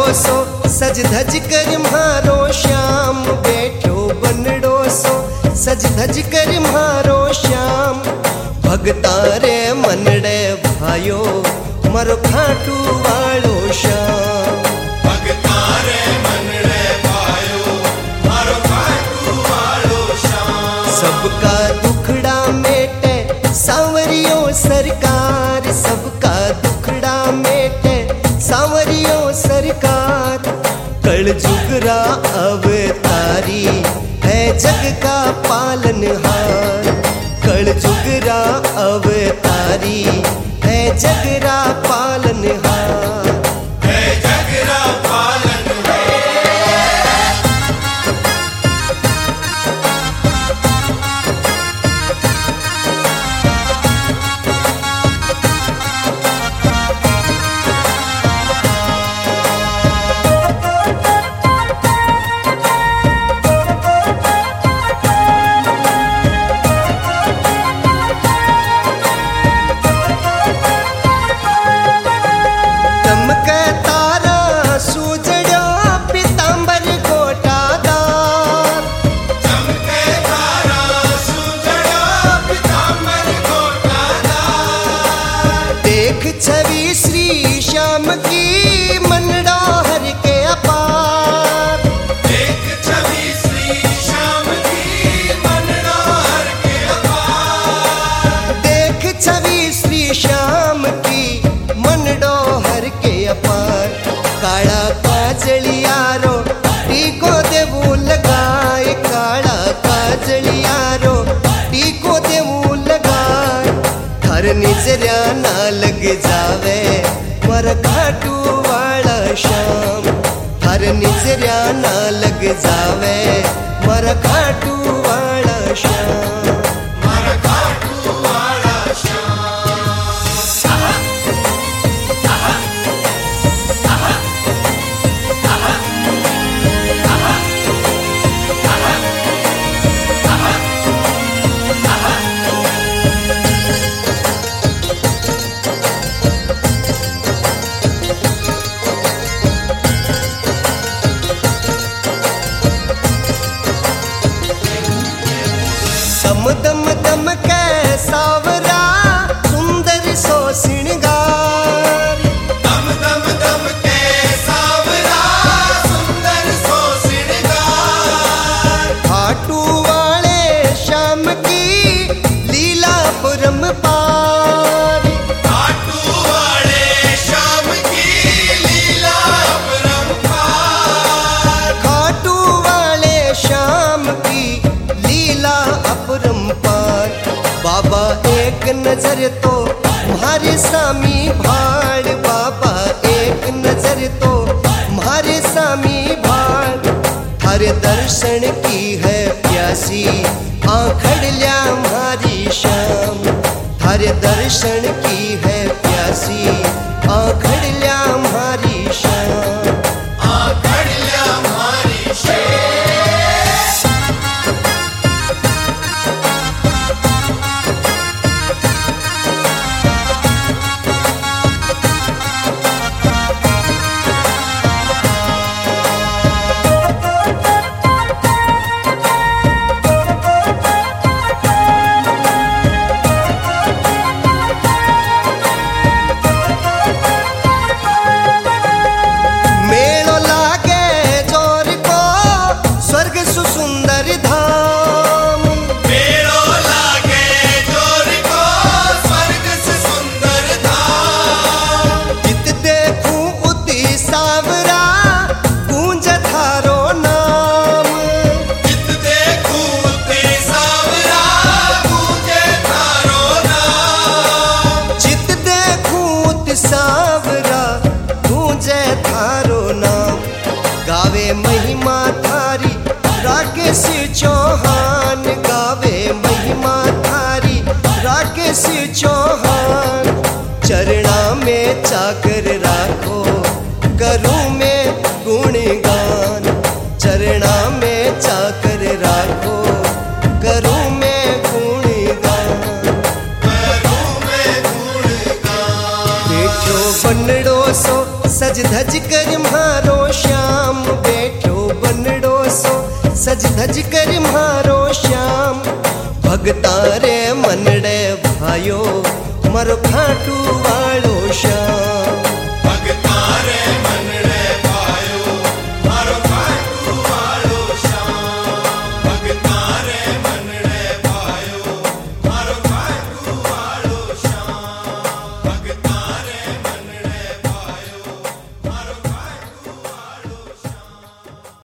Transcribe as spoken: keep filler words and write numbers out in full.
सो सज धज कर म्हारो श्याम बैठो बनड़ो सो सज धज कर म्हारो श्याम भगतारे मनड़े भायो मरो खाटू वालो श्याम भगतारे मनड़े भायो मरो खाटू वालो श्याम सबका दुखड़ा मेटे सांवरियो सरकार सबका दुखड़ा मेटे सांवरियो सरकार कल जुगरा अवतारी है जग का पालनहार कल जुगरा अवतारी है जगरा पालनहार है जगरा पालनहार। छवि श्री श्याम की मनड़ो हर के अपार देख छवि श्री श्याम की मनड़ो हर के अपार देख छवि श्री श्याम की मनड़ो हर के अपार काला काजलियारो टीको देवू लगाए काला काजलियारो टीको देवू लगाए हर निजरिया ना लग जावे मर खाटू वाला श्याम हर निजरिया ना लग जावे मर खाटू वाला श्याम मर खाटू वाला श्याम। दम दम दम के सावरा सुंदर सो श्रृंगार दम दम दम के सावरा सुंदर सो श्रृंगार खाटू वाले श्याम की लीला परम्पार खाटू वाले श्याम की लीला परम्पार खाटू वाले श्याम की लीला अपरंपार बाबा एक नजर तो म्हारे सामी भाड़ बाबा एक नजर तो म्हारे सामी भाड़ हर दर्शन की है प्यासी आंखड़ल्या म्हारी श्याम हर दर्शन की है प्यासी आंखड़ल्या म्हारी श्याम आंखड़ल्या म्हारी श्याम। सज धज कर म्हारो श्याम बैठो बनड़ो सो सज धज कर म्हारो श्याम भगतारे मनड़े भायो मारो खाटू वालो श्याम।